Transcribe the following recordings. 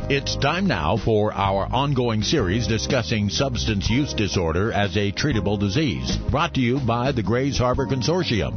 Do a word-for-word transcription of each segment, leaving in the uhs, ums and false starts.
It's time now for our ongoing series discussing substance use disorder as a treatable disease, brought to you by the Grays Harbor Consortium.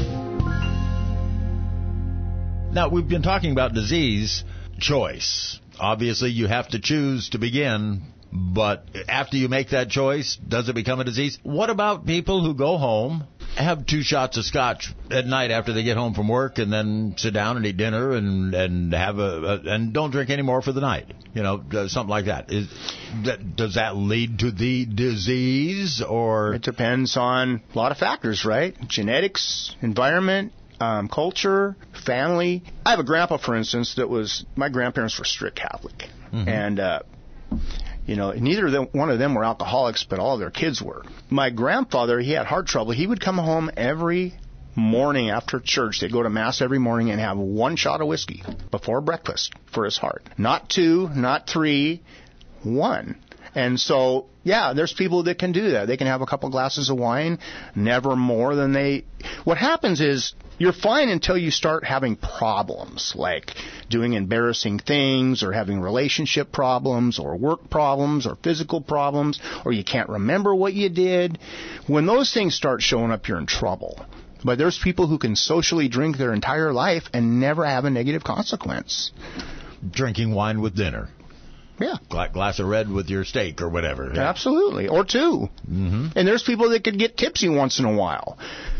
Now, we've been talking about disease choice. Obviously, you have to choose to begin, but after you make that choice, does it become a disease? What about people who go home, have two shots of scotch at night after they get home from work, and then sit down and eat dinner and and have a, a and don't drink anymore for the night? You know, something like that. Is that, does that lead to the disease, or it depends on a lot of factors, right? Genetics, environment, um, culture, family. I have a grandpa, for instance, that was my grandparents were strict Catholic, mm-hmm. and. Uh, You know, neither of them, one of them were alcoholics, but all of their kids were. My grandfather, he had heart trouble. He would come home every morning after church. They'd go to Mass every morning and have one shot of whiskey before breakfast for his heart. Not two, not three, one. And so, yeah, there's people that can do that. They can have a couple glasses of wine, never more than they... What happens is you're fine until you start having problems, like doing embarrassing things or having relationship problems or work problems or physical problems, or you can't remember what you did. When those things start showing up, you're in trouble. But there's people who can socially drink their entire life and never have a negative consequence. Drinking wine with dinner. Yeah. Glass of red with your steak or whatever. Yeah. Absolutely. Or two. Mm-hmm. And there's people that could get tipsy once in a while.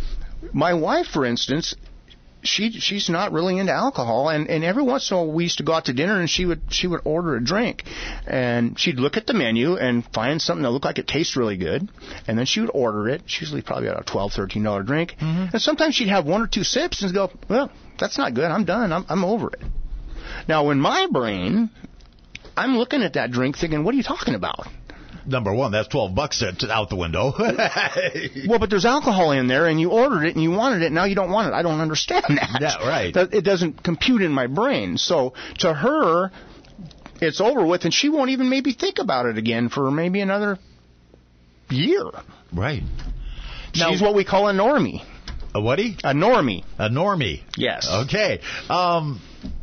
My wife, for instance, she she's not really into alcohol, and, and every once in a while we used to go out to dinner, and she would she would order a drink, and she'd look at the menu and find something that looked like it tastes really good, and then she would order it. It's usually probably about a twelve, thirteen dollar drink, mm-hmm. and sometimes she'd have one or two sips and go, well, that's not good. I'm done. I'm I'm over it. Now, in my brain, I'm looking at that drink thinking, what are you talking about? Number one, that's twelve bucks out the window. Well, but there's alcohol in there, and you ordered it, and you wanted it, and now you don't want it. I don't understand that. Yeah, right. It doesn't compute in my brain. So to her, it's over with, and she won't even maybe think about it again for maybe another year. Right. She's now, what we call a normie. A whaty? A normie. A normie. Yes. Okay. Um...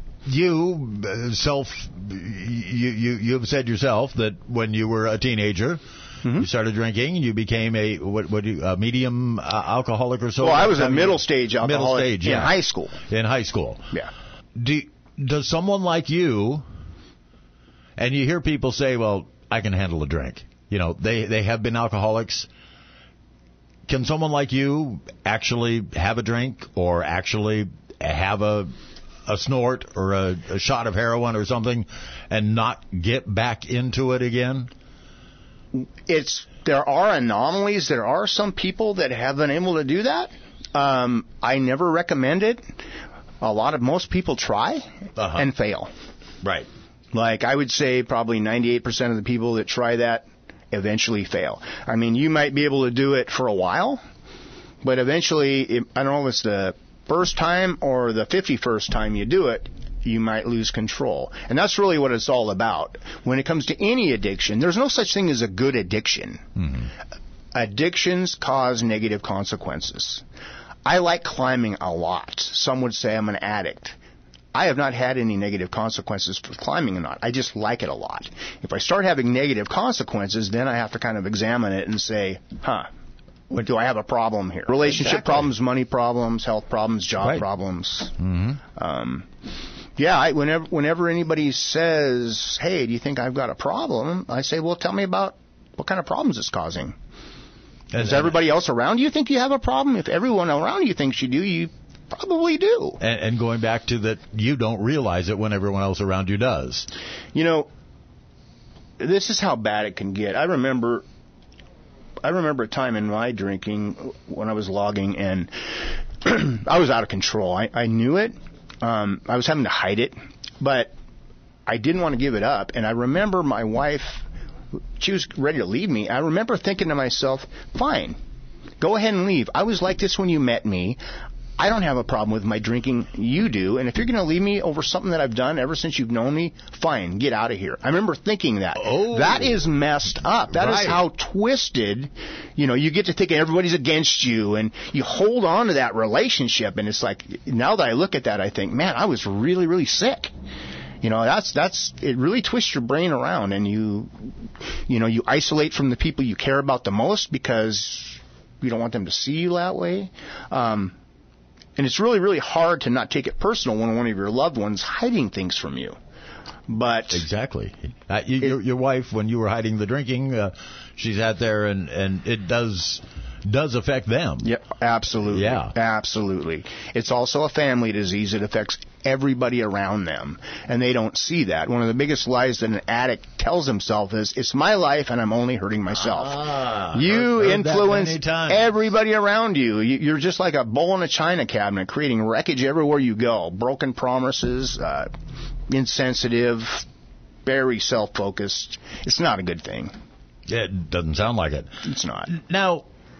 You uh, self, you, you, you've said yourself that when you were a teenager, mm-hmm. you started drinking, you became a, what, what do you, a medium uh, alcoholic or so? Well, I was a middle stage alcoholic middle stage, yeah. in high school. In high school. Yeah. Do, does someone like you, and you hear people say, well, I can handle a drink. You know, they, they have been alcoholics. Can someone like you actually have a drink or actually have a... a snort or a, a shot of heroin or something and not get back into it again? It's there are anomalies. There are some people that have been able to do that. Um, I never recommend it. A lot of most people try uh-huh. and fail. Right. Like I would say probably ninety-eight percent of the people that try that eventually fail. I mean, you might be able to do it for a while, but eventually, it, I don't know if it's the first time or the fifty-first time you do it, you might lose control. And that's really what it's all about. When it comes to any addiction, there's no such thing as a good addiction. Mm-hmm. Addictions cause negative consequences. I like climbing a lot. Some would say I'm an addict. I have not had any negative consequences for climbing or not. I just like it a lot. If I start having negative consequences, then I have to kind of examine it and say, huh, What, do I have a problem here? Relationship exactly. problems, money problems, health problems, job right. problems. Mm-hmm. Um, yeah, I, whenever whenever anybody says, hey, do you think I've got a problem? I say, well, tell me about what kind of problems it's causing. Does everybody else around you think you have a problem? If everyone around you thinks you do, you probably do. And, and going back to that, you don't realize it when everyone else around you does. You know, this is how bad it can get. I remember... I remember a time in my drinking when I was logging, and I was out of control. I, I knew it. Um, I was having to hide it, but I didn't want to give it up. And I remember my wife, she was ready to leave me. I remember thinking to myself, fine, go ahead and leave. I was like this when you met me. I don't have a problem with my drinking. You do. And if you're going to leave me over something that I've done ever since you've known me, fine, get out of here. I remember thinking that. Oh. That is messed up. That right. is how twisted, you know, you get to thinking everybody's against you, and you hold on to that relationship. And it's like, now that I look at that, I think, man, I was really, really sick. You know, that's that's it really twists your brain around, and you you know, you isolate from the people you care about the most because you don't want them to see you that way. Um, and it's really, really hard to not take it personal when one of your loved ones hiding things from you. But exactly, uh, you, it, your, your wife, when you were hiding the drinking, uh, she's out there, and, and it does does affect them. Yeah, absolutely. Yeah, absolutely. It's also a family disease. It affects everybody around them, and they don't see that. One of the biggest lies that an addict tells himself is, "It's my life, and I'm only hurting myself." Ah, you heard, heard influence everybody around you. You're just like a bull in a china cabinet, creating wreckage everywhere you go. Broken promises. Uh, insensitive, very self-focused. It's not a good thing. It doesn't sound like it. It's not. Now,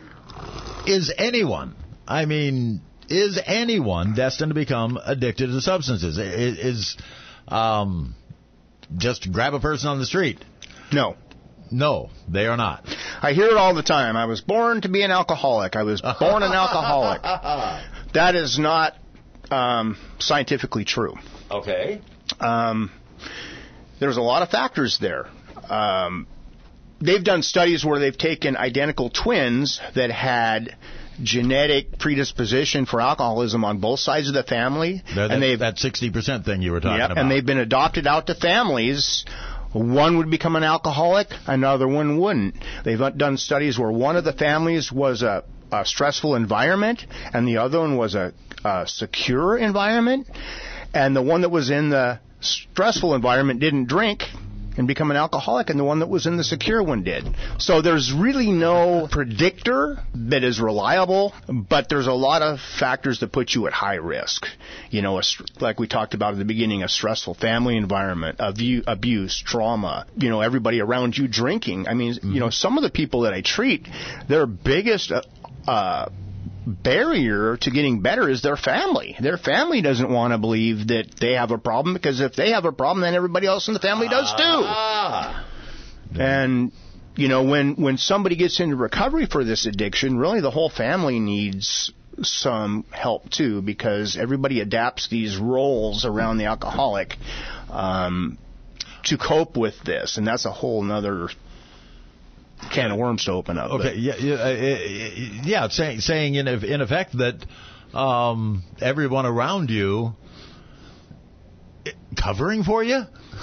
is anyone, I mean, is anyone destined to become addicted to substances? Is, is um, just grab a person on the street? No. No, they are not. I hear it all the time. I was born to be an alcoholic. I was born an alcoholic. That is not um, scientifically true. Okay. Um, there's a lot of factors there. Um, they've done studies where they've taken identical twins that had genetic predisposition for alcoholism on both sides of the family, that, and they've that sixty percent thing you were talking yep, about. And they've been adopted out to families. One would become an alcoholic, another one wouldn't. They've done studies where one of the families was a, a stressful environment, and the other one was a, a secure environment. And the one that was in the stressful environment didn't drink and become an alcoholic, and the one that was in the secure one did. So there's really no predictor that is reliable, but there's a lot of factors that put you at high risk. You know, a, like we talked about at the beginning, a stressful family environment, abuse, trauma, you know, everybody around you drinking. I mean, mm-hmm. you know, some of the people that I treat, their biggest uh, uh barrier to getting better is their family. Their family doesn't want to believe that they have a problem, because if they have a problem, then everybody else in the family does too. Ah. And, you know, when, when somebody gets into recovery for this addiction, really the whole family needs some help too, because everybody adapts these roles around the alcoholic um, to cope with this, and that's a whole nother can of worms to open up. Okay, yeah, yeah, uh, yeah, saying saying in in effect that um, everyone around you covering for you.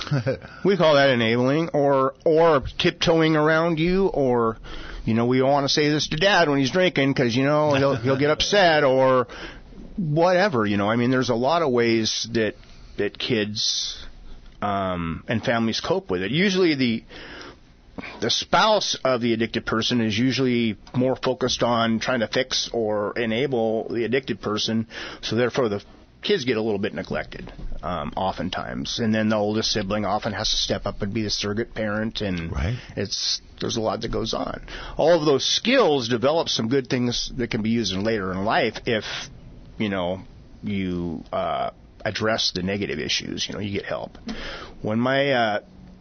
We call that enabling, or or tiptoeing around you, or you know, we don't want to say this to Dad when he's drinking because you know he'll he'll get upset, or whatever. You know, I mean, there's a lot of ways that that kids um, and families cope with it. Usually the The spouse of the addicted person is usually more focused on trying to fix or enable the addicted person, so therefore the kids get a little bit neglected, um, oftentimes. And then the oldest sibling often has to step up and be the surrogate parent, and right. it's there's a lot that goes on. All of those skills develop some good things that can be used in later in life if, you know, you uh, address the negative issues. You know, you get help. When my uh,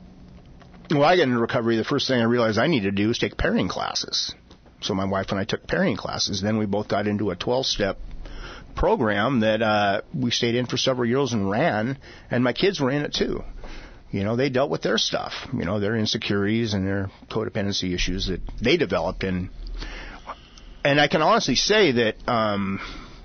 Well, I got into recovery, the first thing I realized I needed to do was take pairing classes. So my wife and I took pairing classes. Then we both got into a twelve-step program that uh, we stayed in for several years and ran, and my kids were in it too. You know, they dealt with their stuff, you know, their insecurities and their codependency issues that they developed. And, and I can honestly say that um,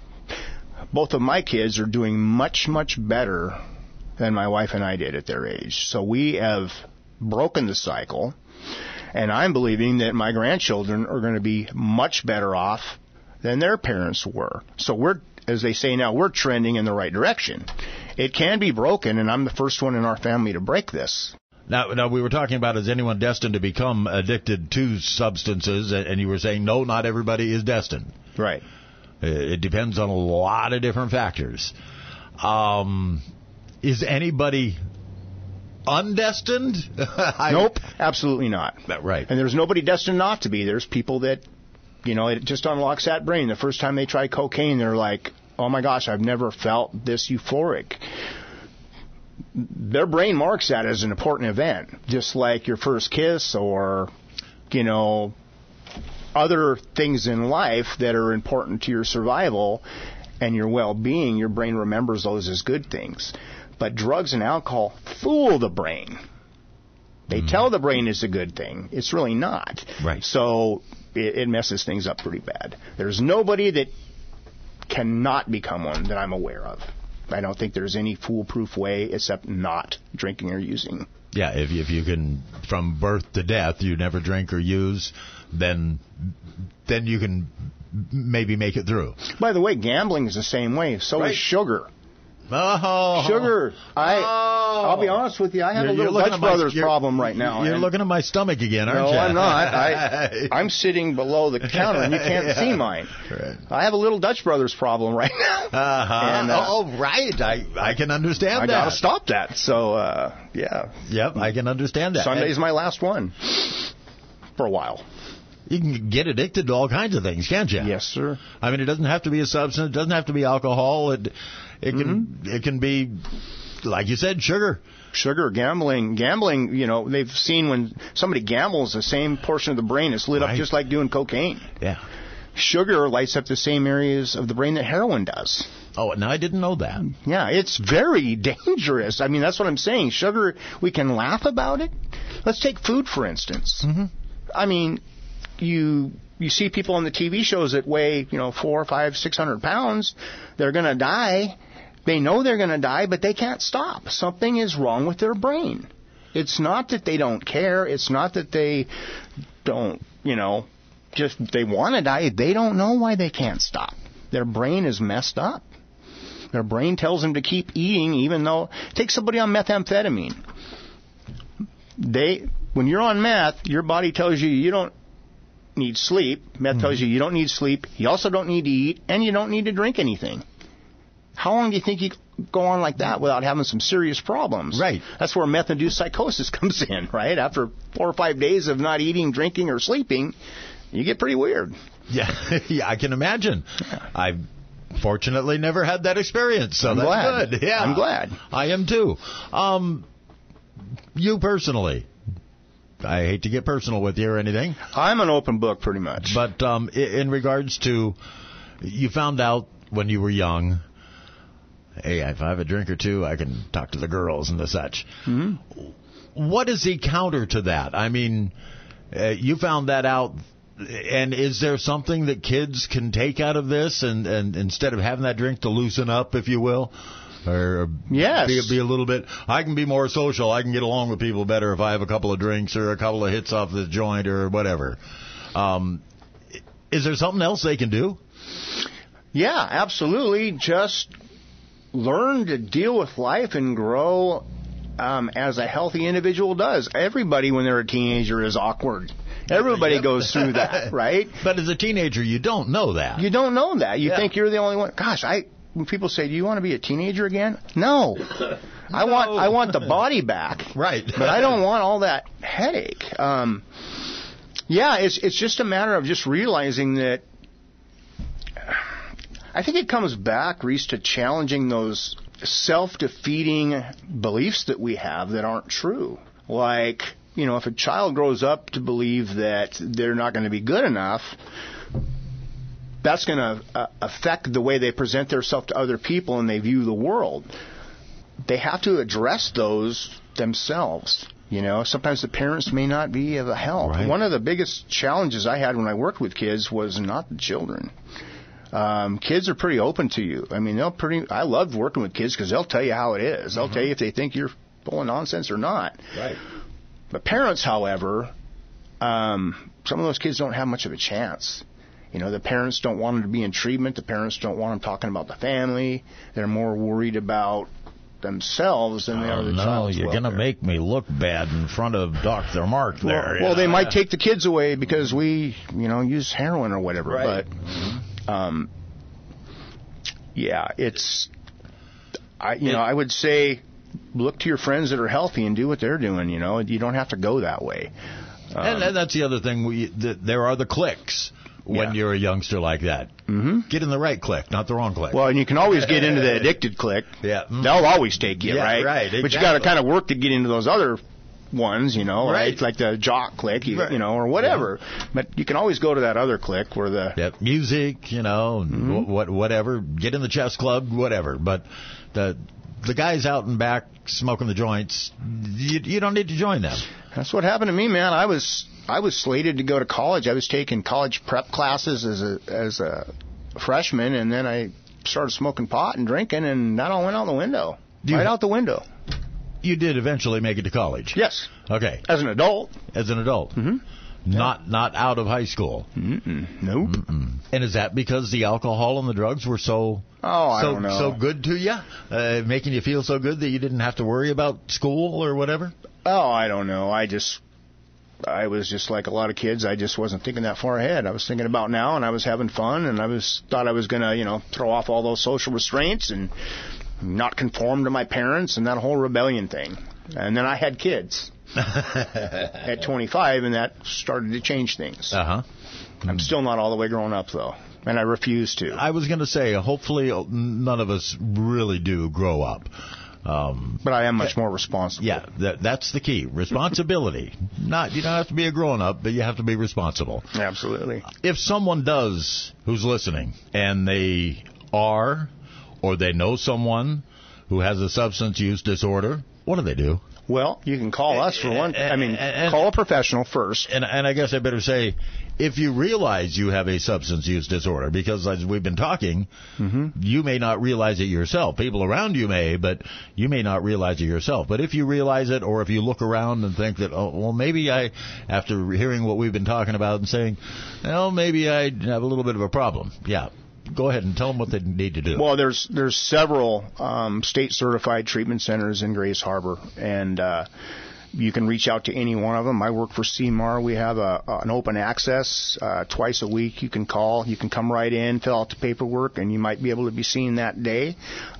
both of my kids are doing much, much better than my wife and I did at their age. So we have broken the cycle, and I'm believing that my grandchildren are going to be much better off than their parents were. So we're, as they say now, we're trending in the right direction. It can be broken, and I'm the first one in our family to break this. Now, now we were talking about, is anyone destined to become addicted to substances, and you were saying, no, not everybody is destined. Right. It depends on a lot of different factors. Um, is anybody undestined? I, nope, absolutely not. Right. And there's nobody destined not to be. There's people that, you know, it just unlocks that brain. The first time they try cocaine, they're like, oh my gosh, I've never felt this euphoric. Their brain marks that as an important event, just like your first kiss or, you know, other things in life that are important to your survival and your well-being. Your brain remembers those as good things. But drugs and alcohol fool the brain. They mm. tell the brain it's a good thing. It's really not. Right. So it, it messes things up pretty bad. There's nobody that cannot become one that I'm aware of. I don't think there's any foolproof way except not drinking or using. Yeah, if if you can, from birth to death, you never drink or use, then then you can maybe make it through. By the way, gambling is the same way. So right. is sugar. Oh, sugar. I. Oh. I'll be honest with you. I have you're, a little Dutch Brothers my, problem right now. You're looking at my stomach again, aren't no, you? No, I'm not. I, I'm sitting below the counter, and you can't see mine. Right. I have a little Dutch Brothers problem right now. Uh-huh. And, uh, oh, right. I I can understand I that. I got to stop that. So, uh, yeah. Yep, I can understand that. Sunday's and my last one for a while. You can get addicted to all kinds of things, can't you? Yes, sir. I mean, it doesn't have to be a substance. It doesn't have to be alcohol. It it can mm-hmm. it can be, like you said, sugar. Sugar, gambling. Gambling, you know, they've seen when somebody gambles, the same portion of the brain is lit right. up just like doing cocaine. Yeah. Sugar lights up the same areas of the brain that heroin does. Oh, no, I didn't know that. Yeah, it's very dangerous. I mean, that's what I'm saying. Sugar, we can laugh about it. Let's take food, for instance. Mm-hmm. I mean, you you see people on the T V shows that weigh, you know, four, five, six hundred pounds. They're going to die. They know they're going to die, but they can't stop. Something is wrong with their brain. It's not that they don't care. It's not that they don't, you know, just they want to die. They don't know why they can't stop. Their brain is messed up. Their brain tells them to keep eating, even though take somebody on methamphetamine. They, when you're on meth, your body tells you you don't need sleep. Meth mm-hmm. tells you you don't need sleep. You also don't need to eat, and you don't need to drink anything. How long do you think you go on like that without having some serious problems? Right. That's where meth-induced psychosis comes in, right? After four or five days of not eating, drinking, or sleeping, you get pretty weird. Yeah, yeah, I can imagine. Yeah. I've fortunately never had that experience, so I'm that's glad. good. Yeah, I'm glad. I am too. Um, you personally, I hate to get personal with you or anything. I'm an open book, pretty much. But um, in regards to, you found out when you were young, hey, if I have a drink or two, I can talk to the girls and the such. Mm-hmm. What is the counter to that? I mean, uh, you found that out. And is there something that kids can take out of this, and, and instead of having that drink to loosen up, if you will, or yes. be, be a little bit, I can be more social, I can get along with people better if I have a couple of drinks or a couple of hits off the joint or whatever. Um, is there something else they can do? Yeah, absolutely. Just learn to deal with life and grow um, as a healthy individual does. Everybody, when they're a teenager, is awkward. Everybody yep. goes through that, right? But as a teenager, you don't know that. You don't know that. You yeah. think you're the only one. Gosh, I when people say, "Do you want to be a teenager again?" No. I no. want I want the body back. Right. But I don't want all that headache. Um, yeah, it's it's just a matter of just realizing that. I think it comes back, Reese, to challenging those self-defeating beliefs that we have that aren't true. Like, you know, if a child grows up to believe that they're not going to be good enough, that's going to uh, affect the way they present themselves to other people and they view the world. They have to address those themselves. You know, sometimes the parents may not be of help. Right. One of the biggest challenges I had when I worked with kids was not the children. Um, kids are pretty open to you. I mean, they'll pretty. I loved working with kids because they'll tell you how it is. They'll mm-hmm. tell you if they think you're full of nonsense or not. Right. But parents, however, um, some of those kids don't have much of a chance. You know, the parents don't want them to be in treatment. The parents don't want them talking about the family. They're more worried about themselves than they oh, are the no, child's you're welfare. going to make me look bad in front of Doctor Mark there. Well, well know? they might take the kids away because we, you know, use heroin or whatever. Right. But, um, yeah, it's, I, you it, know, I would say look to your friends that are healthy and do what they're doing. You know, you don't have to go that way. Um, and, and that's the other thing. We, the, there are the cliques. When yeah. you're a youngster like that. Mm-hmm. Get in the right clique, not the wrong clique. Well, and you can always get into the addicted clique. Yeah. Mm-hmm. They'll always take you, yeah, right? right. Exactly. But you got to kind of work to get into those other ones, you know, right? right? Like the jock clique, you, right. you know, or whatever. Yeah. But you can always go to that other clique where the... Yep. Music, you know, mm-hmm. what, whatever. Get in the chess club, whatever. But the the guys out and back smoking the joints, you, you don't need to join them. That's what happened to me, man. I was I was slated to go to college. I was taking college prep classes as a as a freshman, and then I started smoking pot and drinking, and that all went out the window. You, right out the window. You did eventually make it to college? Yes. Okay. As an adult. As an adult. Mm-hmm. Not yeah. not out of high school. Mm-mm. Nope. Mm-mm. And is that because the alcohol and the drugs were so oh I so don't know. so good to you, uh, making you feel so good that you didn't have to worry about school or whatever? Oh, I don't know. I just I was just like a lot of kids. I just wasn't thinking that far ahead. I was thinking about now, and I was having fun, and I was thought I was gonna you know throw off all those social restraints and not conform to my parents and that whole rebellion thing. And then I had kids. At twenty-five, and that started to change things. Uh-huh. I'm still not all the way grown up, though, and I refuse to. I was going to say, hopefully none of us really do grow up. Um, but I am much more responsible. Yeah, that, that's the key. Responsibility. Not You don't have to be a grown-up, but you have to be responsible. Absolutely. If someone does, who's listening, and they are, or they know someone who has a substance use disorder, what do they do? Well, you can call us for one. I mean, call a professional first. And, and I guess I better say, if you realize you have a substance use disorder, because as we've been talking, mm-hmm. you may not realize it yourself. People around you may, but you may not realize it yourself. But if you realize it, or if you look around and think that, oh, well, maybe I, after hearing what we've been talking about and saying, well, maybe I have a little bit of a problem. Yeah. Go ahead and tell them what they need to do. Well, there's there's several um, state-certified treatment centers in Grays Harbor, and uh, you can reach out to any one of them. I work for C M A R. We have a, an open access uh, twice a week. You can call. You can come right in, fill out the paperwork, and you might be able to be seen that day.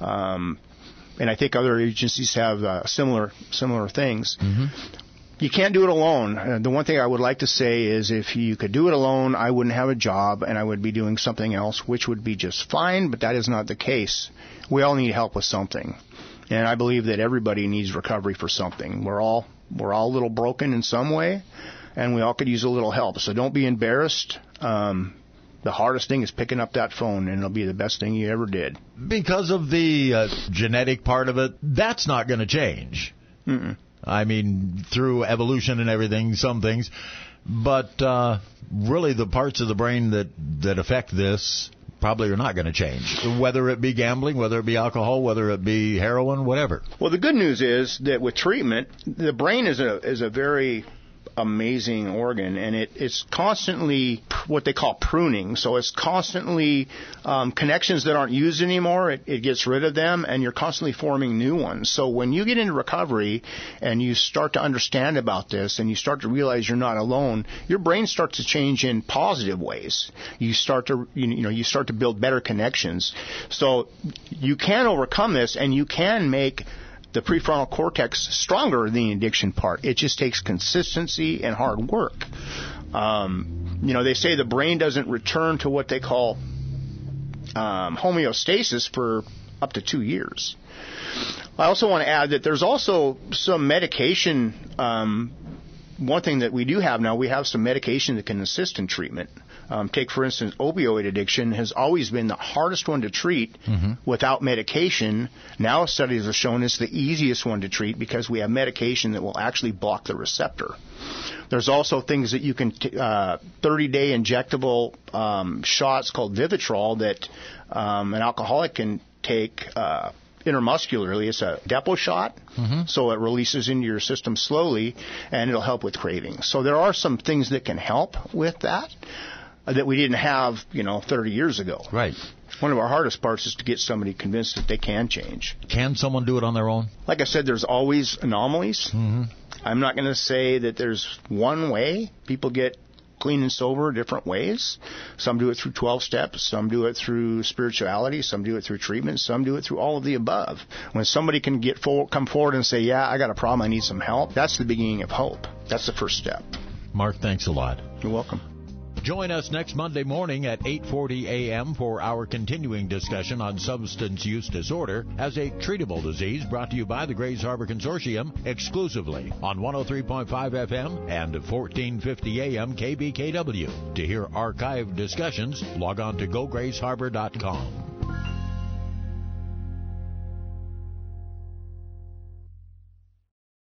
Um, and I think other agencies have uh, similar similar things. Mm-hmm. You can't do it alone. Uh, the one thing I would like to say is if you could do it alone, I wouldn't have a job and I would be doing something else, which would be just fine, but that is not the case. We all need help with something. And I believe that everybody needs recovery for something. We're all we're all a little broken in some way, and we all could use a little help. So don't be embarrassed. Um, the hardest thing is picking up that phone, and it'll be the best thing you ever did. Because of the uh, genetic part of it, that's not going to change. Mm-mm. I mean, through evolution and everything, some things. But uh, really the parts of the brain that, that affect this probably are not going to change, whether it be gambling, whether it be alcohol, whether it be heroin, whatever. Well, the good news is that with treatment, the brain is a is a very amazing organ, and it, it's constantly what they call pruning. So it's constantly um, connections that aren't used anymore, it, it gets rid of them, and you're constantly forming new ones. So when you get into recovery and you start to understand about this and you start to realize you're not alone, your brain starts to change in positive ways. You start to you know you start to build better connections. So you can overcome this, and you can make the prefrontal cortex stronger than the addiction part. It just takes consistency and hard work. Um, you know, they say the brain doesn't return to what they call um, homeostasis for up to two years. I also want to add that there's also some medication. Um, one thing that we do have now, we have some medication that can assist in treatment. Um, take, for instance, opioid addiction has always been the hardest one to treat mm-hmm. without medication. Now studies have shown it's the easiest one to treat because we have medication that will actually block the receptor. There's also things that you can, t- uh, thirty-day injectable um, shots called Vivitrol that um, an alcoholic can take uh, intermuscularly. It's a depot shot, mm-hmm. so it releases into your system slowly, and it'll help with cravings. So there are some things that can help with that that we didn't have, you know, thirty years ago. Right. One of our hardest parts is to get somebody convinced that they can change. Can someone do it on their own? Like I said, there's always anomalies. Mm-hmm. I'm not going to say that there's one way. People get clean and sober different ways. Some do it through twelve steps. Some do it through spirituality. Some do it through treatment. Some do it through all of the above. When somebody can get for, come forward and say, yeah, I got a problem, I need some help, that's the beginning of hope. That's the first step. Mark, thanks a lot. You're welcome. Join us next Monday morning at eight forty a.m. for our continuing discussion on substance use disorder as a treatable disease, brought to you by the Grays Harbor Consortium exclusively on one oh three point five F M and fourteen fifty A M K B K W. To hear archived discussions, log on to go grays harbor dot com.